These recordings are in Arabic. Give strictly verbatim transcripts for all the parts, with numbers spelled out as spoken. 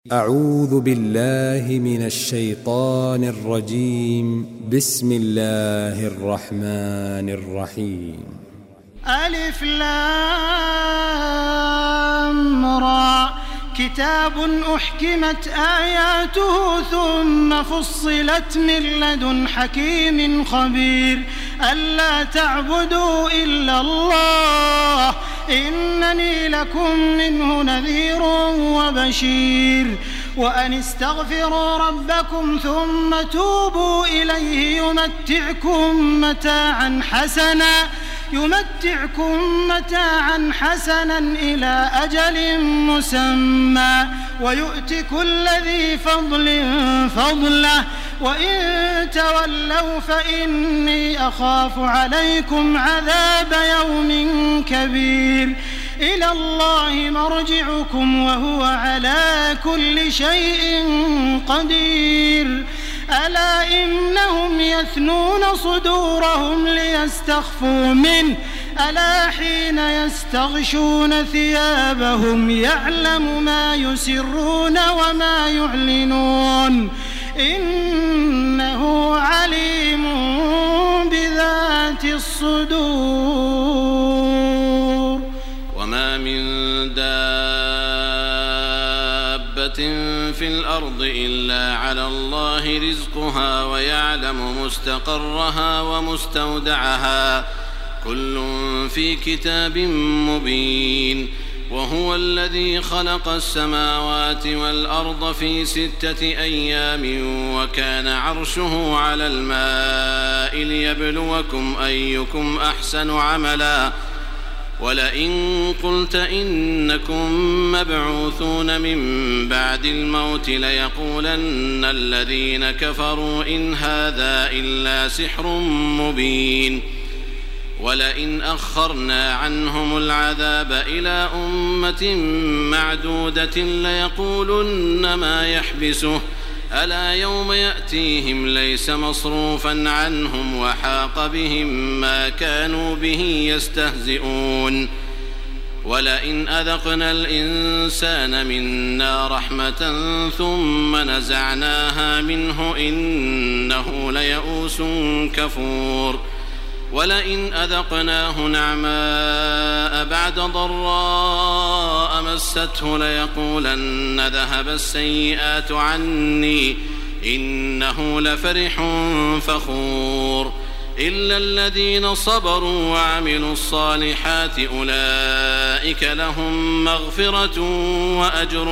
أعوذ بالله من الشيطان الرجيم. بسم الله الرحمن الرحيم. ألف لام را كتاب أحكمت آياته ثم فصلت من لدن حكيم خبير ألا تعبدوا إلا الله إنني لكم منه نذير وبشير وأن استغفروا ربكم ثم توبوا إليه يمتعكم متاعا حسنا يمتعكم متاعا حسنا إلى أجل مسمى ويؤت كل ذي فضل فضله وإن تولوا فإني أخاف عليكم عذاب يوم كبير إلى الله مرجعكم وهو على كل شيء قدير ألا إنهم يثنون صدورهم ليستخفوا منه ألا حين يستغشون ثيابهم يعلم ما يسرون وما يعلنون إنه عليم بذات الصدور. وما من دابة في الأرض إلا على الله رزقها ويعلم مستقرها ومستودعها كل في كتاب مبين. وهو الذي خلق السماوات والأرض في ستة أيام وكان عرشه على الماء ليبلوكم أيكم أحسن عملا ولئن قلت إنكم مبعوثون من بعد الموت ليقولن الذين كفروا إن هذا إلا سحر مبين. ولئن أخرنا عنهم العذاب إلى أمة معدودة ليقولن ما يحبسه ألا يوم يأتيهم ليس مصروفا عنهم وحاق بهم ما كانوا به يستهزئون. ولئن أذقنا الإنسان منا رحمة ثم نزعناها منه إنه ليئوس كفور. ولئن أذقناه نعماء بعد ضراء مسته ليقولن ذهب السيئات عني إنه لفرح فخور. إلا الذين صبروا وعملوا الصالحات أولئك لهم مغفرة وأجر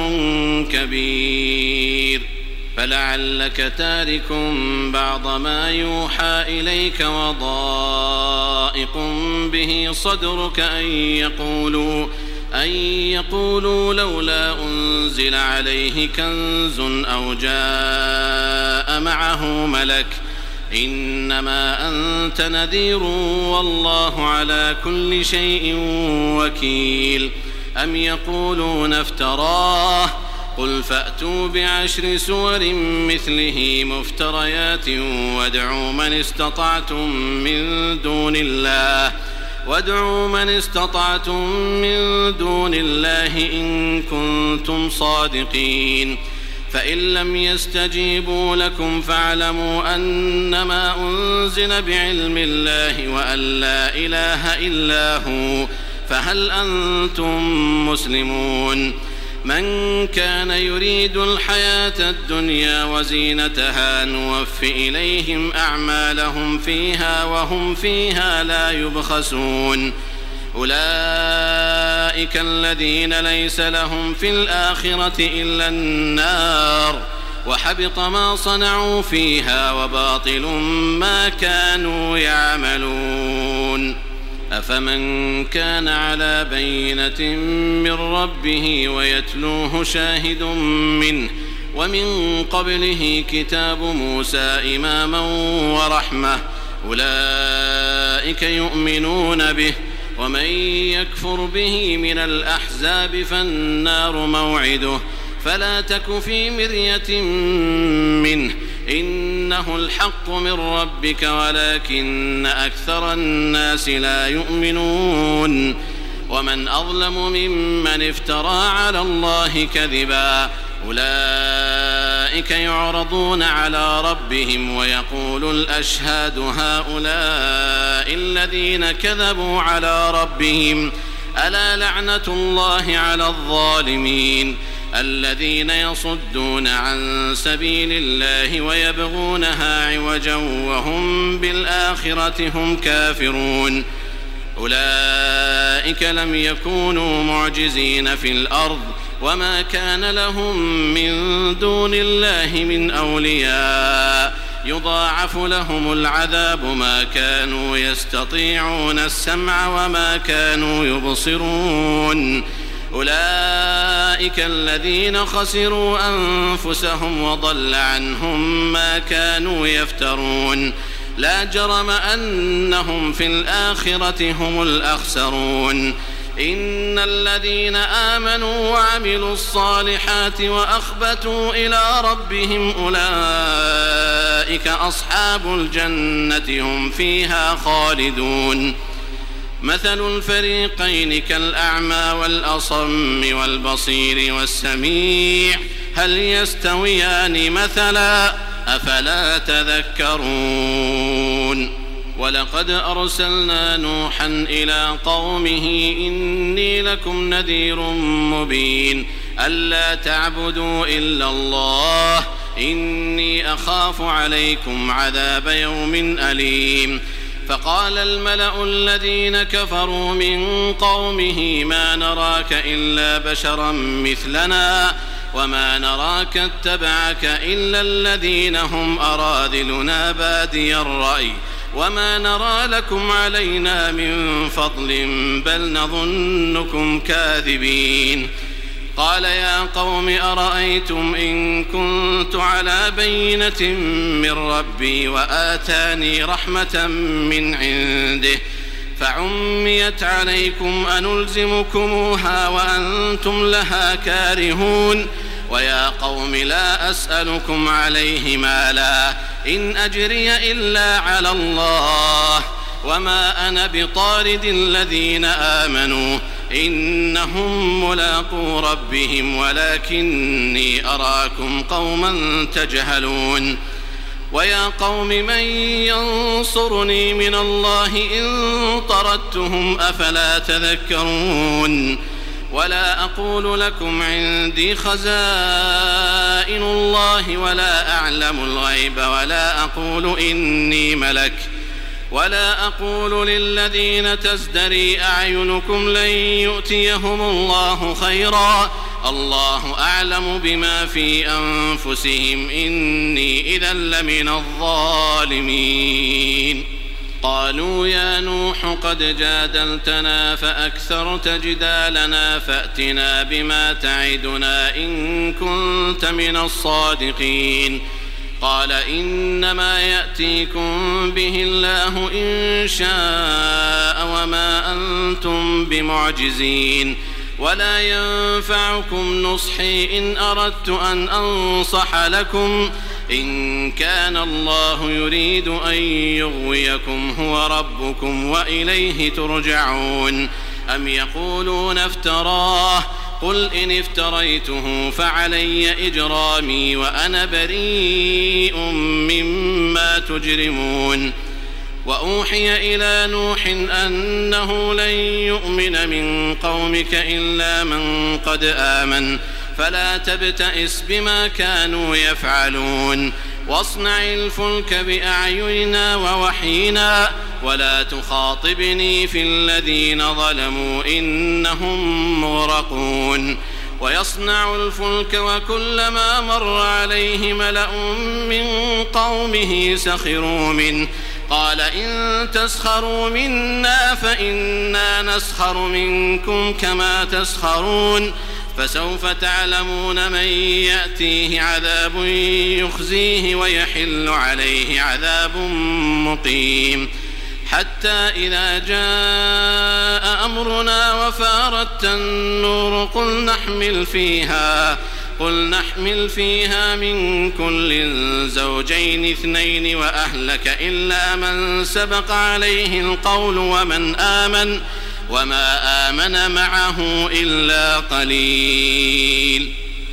كبير. فلعلك تارك بعض ما يوحى إليك وضائق به صدرك أن يقولوا, أن يقولوا لولا أنزل عليه كنز أو جاء معه ملك إنما أنت نذير والله على كل شيء وكيل. أم يقولون افتراه قل فأتوا بعشر سور مثله مفتريات وادعوا من استطعتم من دون الله وادعوا من استطعتم من دون الله إن كنتم صادقين. فإن لم يستجيبوا لكم فاعلموا أنما أنزل بعلم الله وأن لا إله إلا هو فهل أنتم مسلمون. من كان يريد الحياة الدنيا وزينتها نوف إليهم أعمالهم فيها وهم فيها لا يبخسون. أولئك الذين ليس لهم في الآخرة إلا النار وحبط ما صنعوا فيها وباطل ما كانوا يعملون. أفمن كان على بينة من ربه ويتلوه شاهد منه ومن قبله كتاب موسى إماما ورحمة أولئك يؤمنون به. ومن يكفر به من الأحزاب فالنار موعده فلا تك في مرية منه إنه الحق من ربك ولكن أكثر الناس لا يؤمنون. ومن أظلم ممن افترى على الله كذبا أولئك يعرضون على ربهم ويقول الأشهاد هؤلاء الذين كذبوا على ربهم ألا لعنة الله على الظالمين الذين يصدون عن سبيل الله ويبغونها عوجا وهم بالآخرة هم كافرون أولئك لم يكونوا معجزين في الأرض وما كان لهم من دون الله من أولياء يضاعف لهم العذاب ما كانوا يستطيعون السمع وما كانوا يبصرون أولئك الذين خسروا أنفسهم وضل عنهم ما كانوا يفترون لا جرم أنهم في الآخرة هم الأخسرون إن الذين آمنوا وعملوا الصالحات وأخبتوا إلى ربهم أولئك أصحاب الجنة هم فيها خالدون مثل الفريقين كالأعمى والأصم والبصير والسميع هل يستويان مثلا أفلا تذكرون ولقد أرسلنا نوحا إلى قومه إني لكم نذير مبين ألا تعبدوا إلا الله إني أخاف عليكم عذاب يوم أليم فقال الملأ الذين كفروا من قومه ما نراك إلا بشرا مثلنا وما نراك اتبعك إلا الذين هم أراذلنا بادي الرأي وما نرى لكم علينا من فضل بل نظنكم كاذبين قال يا قوم أرأيتم إن كنت على بينة من ربي وآتاني رحمة من عنده فعميت عليكم أنلزمكموها وأنتم لها كارهون ويا قوم لا أسألكم عليه مالا إن أجري إلا على الله وما أنا بطارد الذين آمنوا إنهم ملاقو ربهم ولكني أراكم قوما تجهلون ويا قوم من ينصرني من الله إن طردتهم أفلا تذكرون ولا أقول لكم عندي خزائن الله ولا أعلم الغيب ولا أقول إني ملك ولا أقول للذين تزدري أعينكم لن يؤتيهم الله خيرا الله أعلم بما في أنفسهم إني إذا لمن الظالمين قالوا يا نوح قد جادلتنا فأكثرت جدالنا فأتنا بما تعدنا إن كنت من الصادقين قال إنما يأتيكم به الله إن شاء وما أنتم بمعجزين ولا ينفعكم نصحي إن أردت أن أنصح لكم إن كان الله يريد أن يغويكم هو ربكم وإليه ترجعون أم يقولون افتراه قل إن افتريته فعلي إجرامي وأنا بريء مما تجرمون وأوحي إلى نوح أنه لن يؤمن من قومك إلا من قد آمن فلا تبتئس بما كانوا يفعلون واصنع الفلك بأعيننا ووحينا ولا تخاطبني في الذين ظلموا إنهم مغرقون ويصنع الفلك وكلما مر عليه ملأ من قومه سخروا منه قال إن تسخروا منا فإنا نسخر منكم كما تسخرون فسوف تعلمون من يأتيه عذاب يخزيه ويحل عليه عذاب مقيم حتى إذا جاء أمرنا وفارت النور قل نحمل فيها قل نحمل فيها من كل زوجين اثنين وأهلك إلا من سبق عليه القول ومن آمن وما آمن معه إلا قليل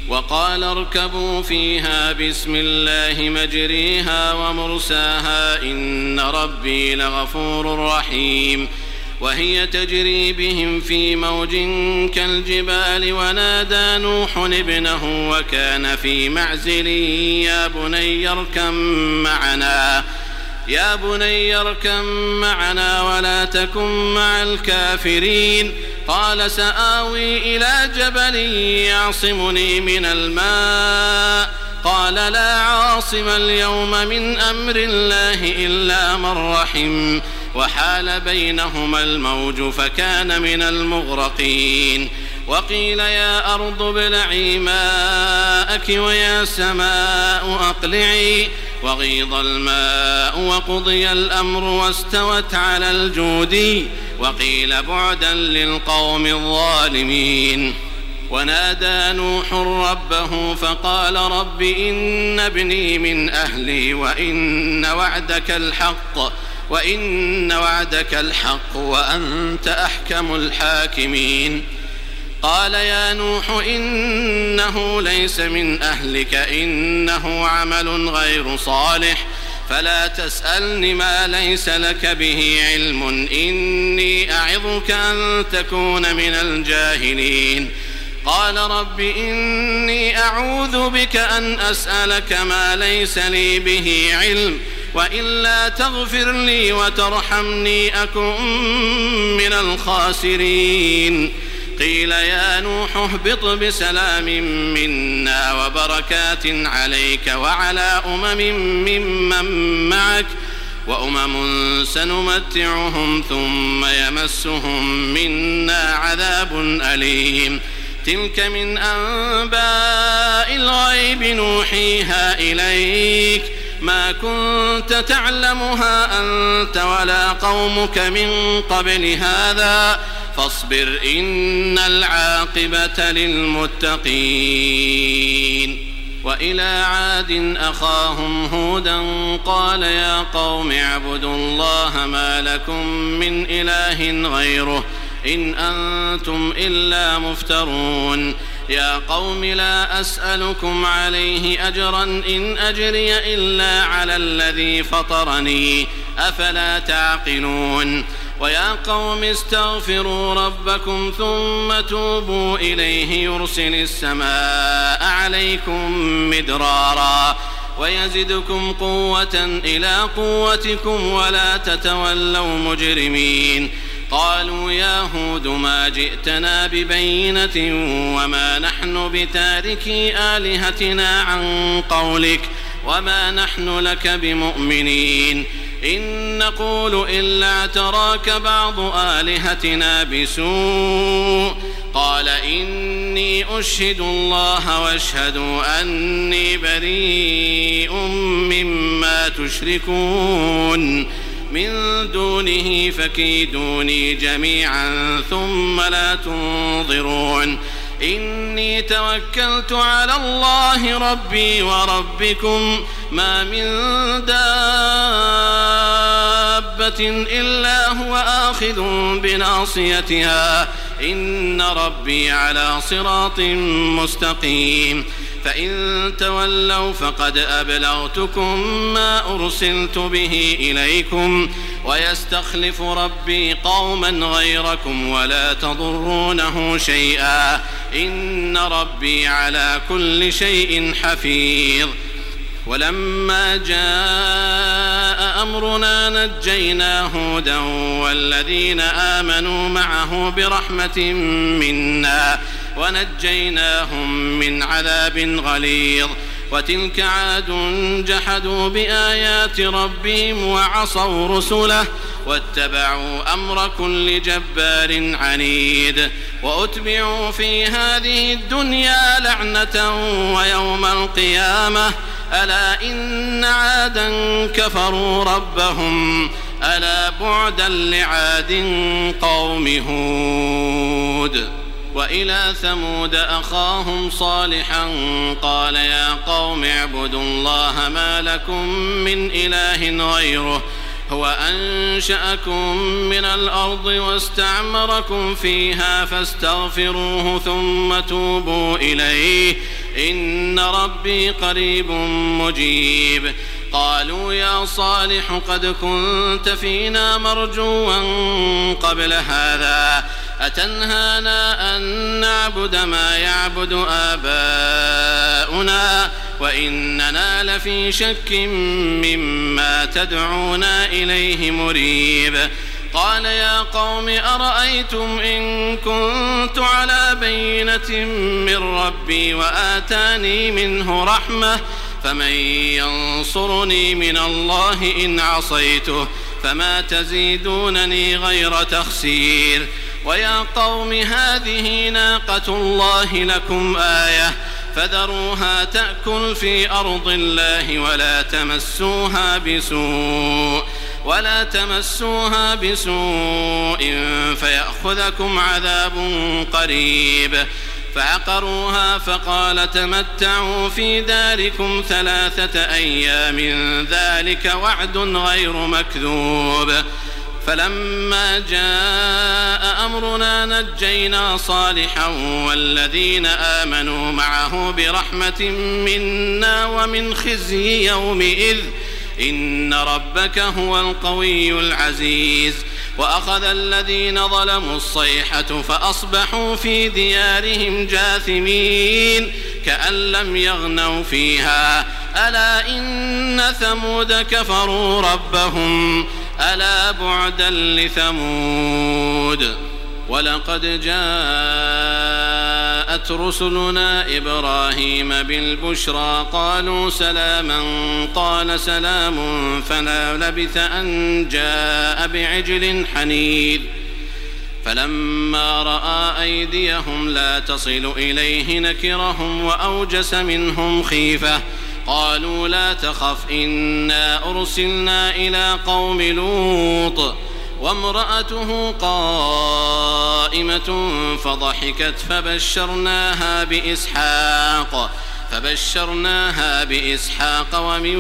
وقال اركبوا فيها بسم الله مجريها ومرساها إن ربي لغفور رحيم وهي تجري بهم في موج كالجبال ونادى نوح ابنه وكان في معزل يا بني اركب معنا يا بني اركب معنا ولا تكن مع الكافرين قال سآوي إلى جبل يعصمني من الماء قال لا عاصم اليوم من أمر الله إلا من رحم وحال بينهما الموج فكان من المغرقين وقيل يا أرض ابلعي ماءك ويا سماء أقلعي وغيض الماء وقضي الأمر واستوت على الجودي وقيل بعدا للقوم الظالمين ونادى نوح ربه فقال رب إن ابني من أهلي وإن وعدك الحق وإن وعدك الحق وأنت أحكم الحاكمين قال يا نوح إنه ليس من أهلك إنه عمل غير صالح فلا تسألني ما ليس لك به علم إني أعظك أن تكون من الجاهلين قال رب إني أعوذ بك أن أسألك ما ليس لي به علم وإلا تغفر لي وترحمني أكن من الخاسرين قيل يا نوح اهبط بسلام منا وبركات عليك وعلى أمم ممن معك وأمم سنمتعهم ثم يمسهم منا عذاب أليم تلك من أنباء الغيب نوحيها إليك ما كنت تعلمها أنت ولا قومك من قبل هذا فاصبر إن العاقبة للمتقين وإلى عاد أخاهم هودا قال يا قوم اعبدوا الله ما لكم من إله غيره إن أنتم إلا مفترون يا قوم لا أسألكم عليه أجرا إن أجري إلا على الذي فطرني أفلا تعقلون ويا قوم استغفروا ربكم ثم توبوا إليه يرسل السماء عليكم مدرارا ويزدكم قوة إلى قوتكم ولا تتولوا مجرمين قالوا يا هود ما جئتنا ببينة وما نحن بتاركي آلهتنا عن قولك وما نحن لك بمؤمنين إن نقول إلا اعتراك بعض آلهتنا بسوء قال إني أشهد الله واشهدوا أني بريء مما تشركون من دونه فكيدوني جميعا ثم لا تنظرون إني توكلت على الله ربي وربكم ما من دابة إلا هو آخذ بناصيتها إن ربي على صراط مستقيم فإن تولوا فقد أبلغتكم ما أرسلت به إليكم ويستخلف ربي قوما غيركم ولا تضرونه شيئا إن ربي على كل شيء حفيظ ولما جاء أمرنا نجينا هودا والذين آمنوا معه برحمة منا ونجيناهم من عذاب غليظ وتلك عاد جحدوا بآيات ربهم وعصوا رسله واتبعوا أمر كل جبار عنيد وأتبعوا في هذه الدنيا لعنة ويوم القيامة ألا إن عادا كفروا ربهم ألا بعدا لعاد قوم هود وإلى ثمود أخاهم صالحا قال يا قوم اعبدوا الله ما لكم من إله غيره هو أنشأكم من الأرض واستعمركم فيها فاستغفروه ثم توبوا إليه إن ربي قريب مجيب. قالوا يا صالح قد كنت فينا مرجوا قبل هذا أتنهانا أن نعبد ما يعبد آباؤنا وإننا لفي شك مما تدعونا إليه مريب. قال يا قوم أرأيتم إن كنت على بينة من ربي وآتاني منه رحمة فمن ينصرني من الله إن عصيته فما تزيدونني غير تخسير. ويا قوم هذه ناقة الله لكم آية فذروها تأكل في أرض الله ولا تمسوها بسوء ولا تمسوها بسوء فيأخذكم عذاب قريب. فعقروها فقال تمتعوا في داركم ثلاثة أيام ذلك وعد غير مكذوب. فلما جاء أمرنا نجينا صالحا والذين آمنوا معه برحمة منا ومن خزي يومئذ إن ربك هو القوي العزيز. وأخذ الذين ظلموا الصيحة فأصبحوا في ديارهم جاثمين كأن لم يغنوا فيها ألا إن ثمود كفروا ربهم ألا بعدا لثمود. ولقد جاءت رسلنا إبراهيم بالبشرى قالوا سلاما قال سلام فلا لبث أن جاء بعجل حنيذ. فلما رأى أيديهم لا تصل إليه نكرهم وأوجس منهم خيفة قالوا لا تخف إنا أرسلنا إلى قوم لوط وامرأته قائمة فضحكت فبشرناها بإسحاق فبشرناها بإسحاق ومن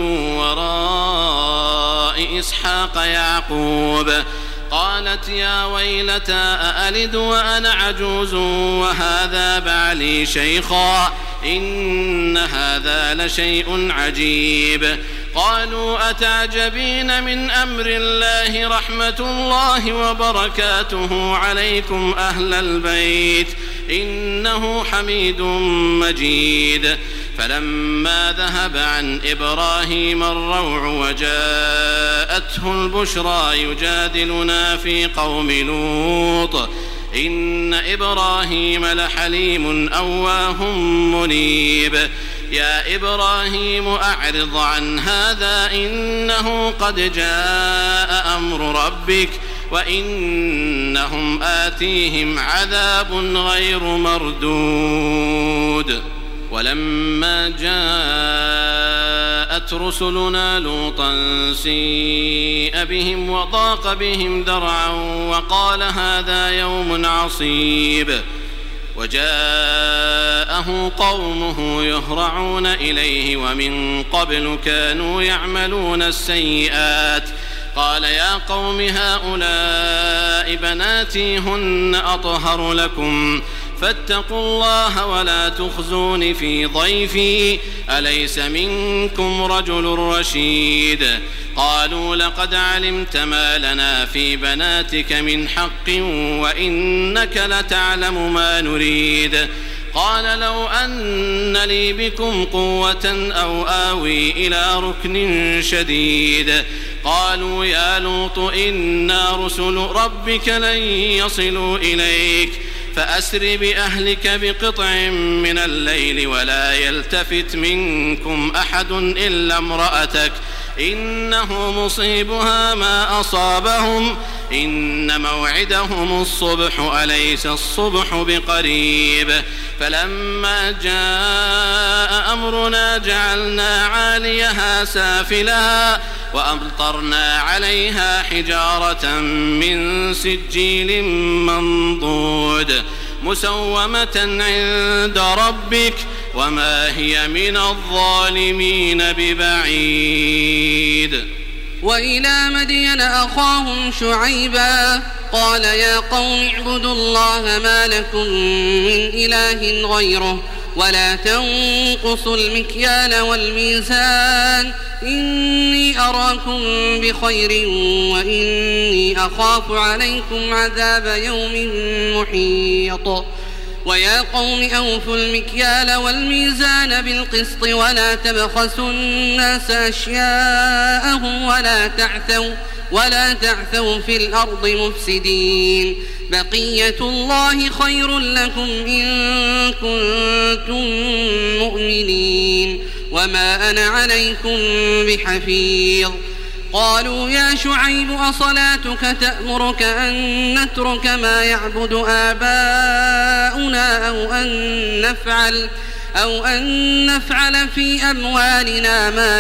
وراء إسحاق يعقوب. قالت يا ويلتى أألد وأنا عجوز وهذا بعلي شيخا إن هذا لشيء عجيب. قالوا أتعجبين من أمر الله رحمة الله وبركاته عليكم أهل البيت إنه حميد مجيد. فلما ذهب عن إبراهيم الروع وجاءته البشرى يجادلنا في قوم لوط إن إبراهيم لحليم أواه منيب. يا إبراهيم أعرض عن هذا إنه قد جاء أمر ربك وإنهم آتيهم عذاب غير مردود. ولما جاءت رسلنا لوطا سيء بهم وضاق بهم ذرعا وقال هذا يوم عصيب. وجاءه قومه يهرعون إليه ومن قبل كانوا يعملون السيئات. قال يا قوم هؤلاء بناتي هن أطهر لكم فاتقوا الله ولا تخزون في ضيفي أليس منكم رجل رشيد. قالوا لقد علمت ما لنا في بناتك من حق وإنك لتعلم ما نريد. قال لو أن لي بكم قوة أو آوي إلى ركن شديد. قالوا يا لوط إنا رسل ربك لن يصلوا إليك فأسر بأهلك بقطع من الليل ولا يلتفت منكم أحد إلا امرأتك إنه مصيبها ما أصابهم إن موعدهم الصبح أليس الصبح بقريب. فلما جاء أمرنا جعلنا عاليها سافلها وأمطرنا عليها حجارة من سجيل منضود مسومة عند ربك وما هي من الظالمين ببعيد. وإلى مدين أخاهم شعيبا قال يا قوم اعبدوا الله ما لكم من إله غيره ولا تنقصوا المكيال والميزان إني أراكم بخير وإني أخاف عليكم عذاب يوم محيط ويا قوم أوفوا المكيال والميزان بالقسط ولا تبخسوا الناس أشياءهم ولا تعثوا ولا تعثوا في الأرض مفسدين بقية الله خير لكم إن كنتم مؤمنين وما أنا عليكم بحفيظ قالوا يا شعيب أصلاتك تأمرك أن نترك ما يعبد آباؤنا أو أن نفعل أو أن نفعل في أموالنا ما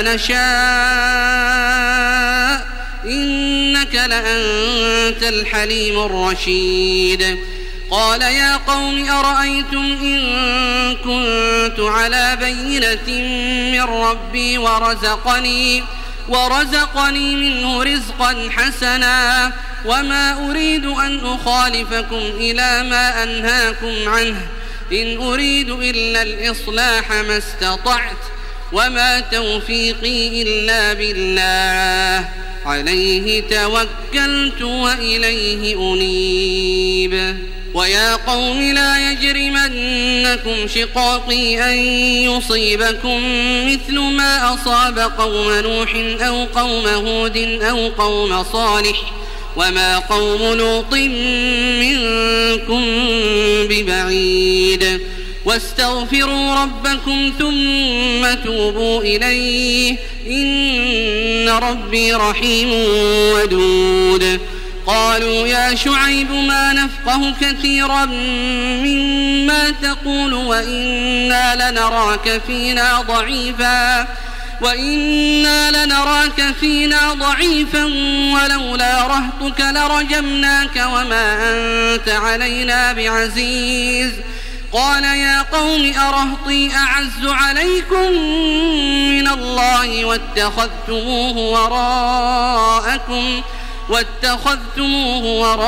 نشاء إنك لأنت الحليم الرشيد قال يا قوم أرأيتم إن كنت على بينة من ربي ورزقني ورزقني منه رزقا حسنا وما أريد أن أخالفكم إلى ما أنهاكم عنه إن أريد إلا الإصلاح ما استطعت وما توفيقي إلا بالله عليه توكلت وإليه أنيب ويا قوم لا يجرمنكم شقاقي أن يصيبكم مثل ما أصاب قوم نوح أو قوم هود أو قوم صالح وما قوم لوط منكم ببعيد واستغفروا ربكم ثم توبوا إليه إن ربي رحيم ودود قالوا يا شعيب ما نفقه كثيرا مما تقول وإنا لنراك فينا ضعيفا وإنا لنراك فينا ضعيفا ولولا رهطك لرجمناك وما أنت علينا بعزيز قال يا قوم أرهطي أعز عليكم من الله واتخذتموه وراءكم واتخذتموه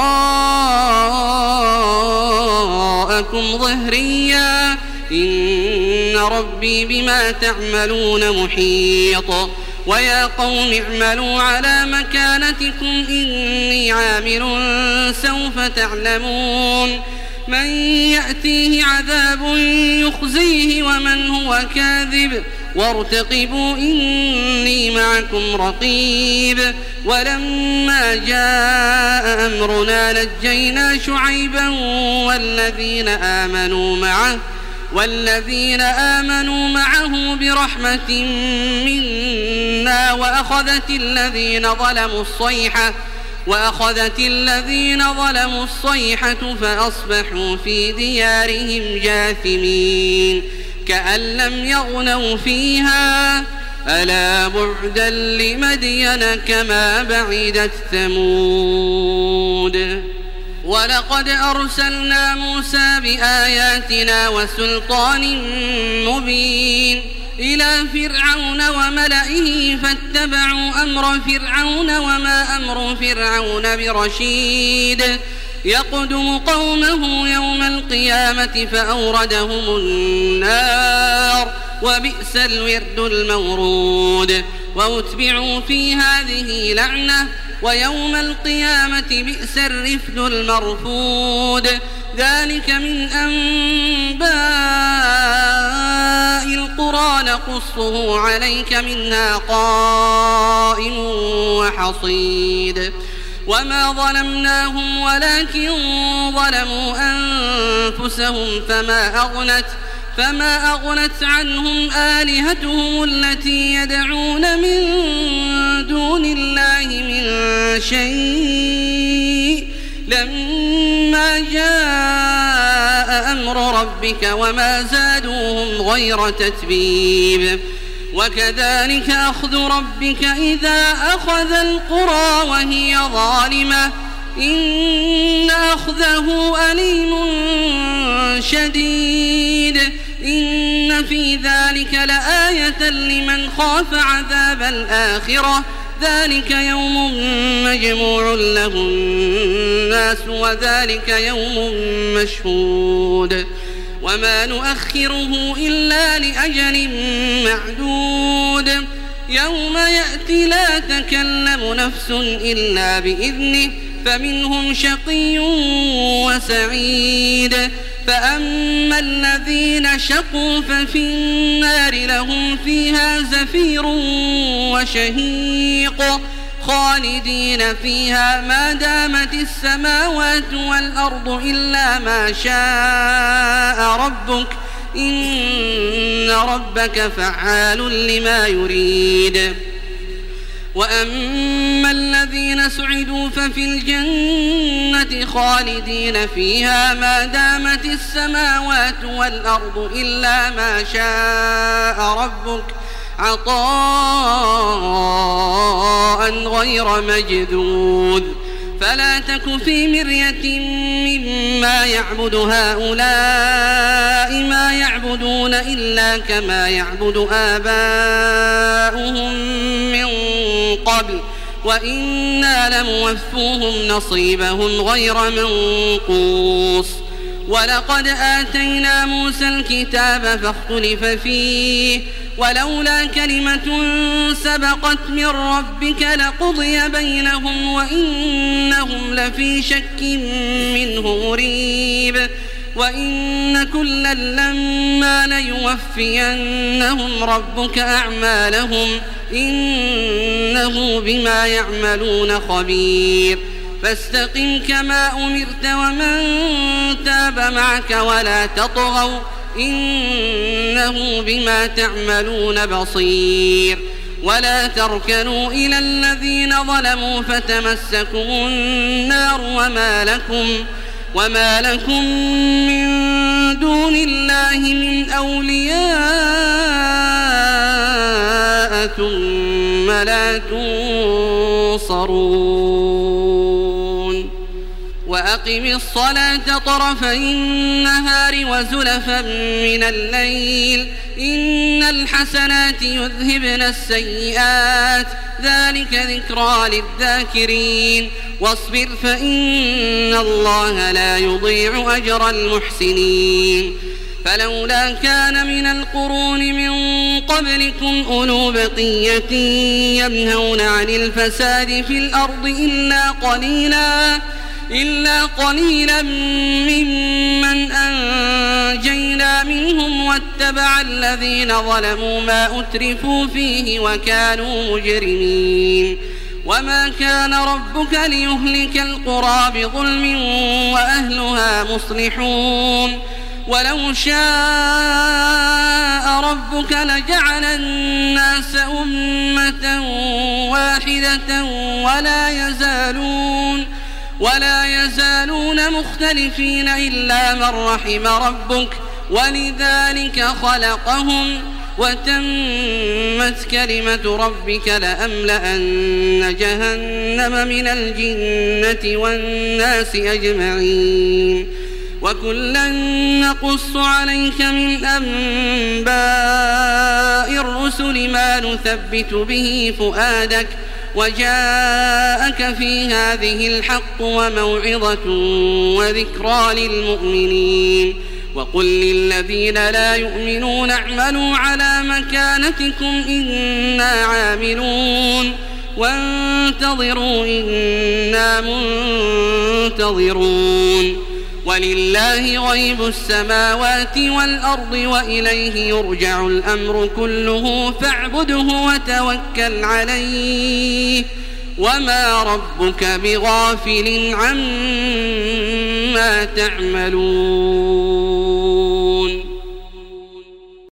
وراءكم ظهريا إن ربي بما تعملون محيط ويا قوم اعملوا على مكانتكم إني عامل سوف تعلمون من يأتيه عذاب يخزيه ومن هو كاذب وارتقبوا إني معكم رقيب ولما جاء أمرنا نجينا شعيبا والذين آمنوا معه والذين آمنوا معه برحمة منا وأخذت الذين ظلموا الصيحة وأخذت الذين ظلموا الصيحة فأصبحوا في ديارهم جاثمين كأن لم يغنوا فيها ألا بعدا لمدين كما بعدت ثمود ولقد أرسلنا موسى بآياتنا وسلطان مبين إلى فرعون وملئه فاتبعوا أمر فرعون وما أمر فرعون برشيد يقدم قومه يوم القيامة فأوردهم النار وبئس الورد المورود وأتبعوا في هذه لعنة ويوم القيامة بئس الرفد المرفود ذلك من أنباء القرى نقصه عليك منها قائم وحصيد وما ظلمناهم ولكن ظلموا أنفسهم فما أغنت فما أغنت عنهم آلهتهم التي يدعون من دون الله من شيء لما جاء أمر ربك وما زادوهم غير تتبيب وكذلك أخذ ربك إذا أخذ القرى وهي ظالمة إن أخذه أليم شديد إن في ذلك لآية لمن خاف عذاب الآخرة ذلك يوم مجموع له الناس وذلك يوم مشهود وما نؤخره إلا لأجل معدود يوم يأتي لا تكلم نفس إلا بإذنه فمنهم شقي وسعيد فأما الذين شقوا ففي النار لهم فيها زفير وشهيق خالدين فيها ما دامت السماوات والأرض إلا ما شاء ربك إن ربك فعال لما يريد وأما الذين سعدوا ففي الجنة خالدين فيها ما دامت السماوات والأرض إلا ما شاء ربك عطاء غير مجدود فلا تك في مرية مما يعبد هؤلاء ما يعبدون إلا كما يعبد آباؤهم من قبل وإنا لموفوهم نصيبهم غير منقوص ولقد آتينا موسى الكتاب فاختلف فيه ولولا كلمة سبقت من ربك لقضي بينهم وإنهم لفي شك منه مريب وإن كلا لما ليوفينهم ربك أعمالهم إنه بما يعملون خبير فاستقم كما أمرت ومن تاب معك ولا تطغوا إنه بما تعملون بصير ولا تركنوا إلى الذين ظلموا فتمسكم النار وما لكم وما لكم من دون الله من أولياء ثم لا تنصرون وأقم الصلاة طرفي النهار وزلفا من الليل إن الحسنات يذهبن السيئات ذلك ذكرى للذاكرين واصبر فإن الله لا يضيع أجر المحسنين فلولا كان من القرون من قبلكم أولو بقية ينهون عن الفساد في الأرض إلا قليلا إلا قليلا ممن أنجينا منهم واتبع الذين ظلموا ما أترفوا فيه وكانوا مجرمين وما كان ربك ليهلك القرى بظلم وأهلها مصلحون ولو شاء ربك لجعل الناس أمة واحدة ولا يزالون ولا يزالون مختلفين إلا من رحم ربك ولذلك خلقهم وتمت كلمة ربك لأملأن جهنم من الجنة والناس أجمعين وكلا نقص عليك من أنباء الرسل ما نثبت به فؤادك وجاءك في هذه الحق وموعظة وذكرى للمؤمنين وقل للذين لا يؤمنون اعملوا على مكانتكم إنا عاملون وانتظروا إنا منتظرون ولله غيب السماوات والأرض وإليه يرجع الأمر كله فاعبده وتوكل عليه وما ربك بغافل عما تعملون